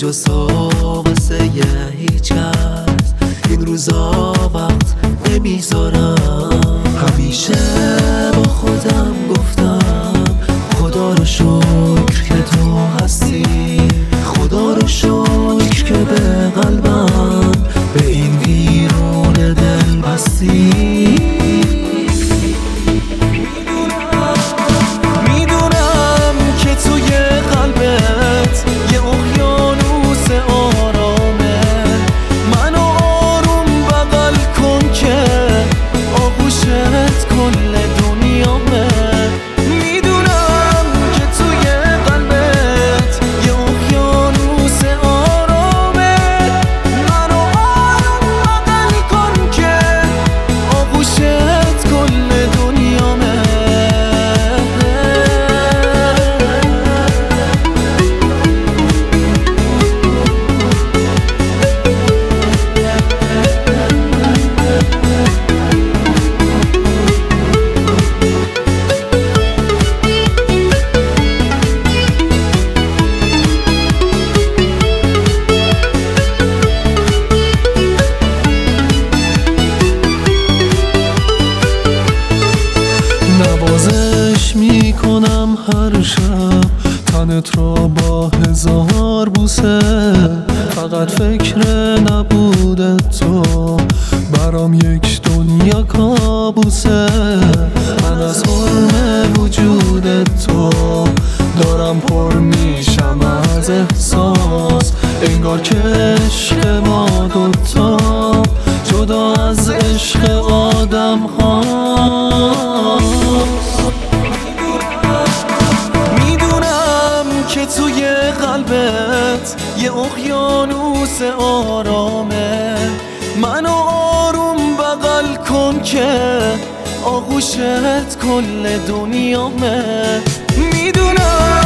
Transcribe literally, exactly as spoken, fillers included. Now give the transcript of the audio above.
جز تو واسه یه هیچ کس این روزا وقت نمیذارم. همیشه با خودم گفتم خدا رو شکر که تو هستی، خدا رو شکر که به قلبم به این ویرون دل بستی. میدونم که توی قلبت یه اقیانوس آرامه، منو آروم بغل کن که آغوشت کل دنیامه. میدونم که توی قلبت یه اقیانوس آرامه، منو آروم بغل کن که آغوشت کل دنیامه. نوازش میکنم هر شب تنت را با هزار بوسه، فقط فکر نبوده تو برام یک دنیا کابوسه. من از حرم وجود تو دارم پر میشم از احساس، انگار که عشق ما دوتا جدا از عشق آدم هاست. میدونم که توی قلبت یه اقیانوس آرامه، منو آروم بغل کن که آغوشت کل دنیامه. میدونم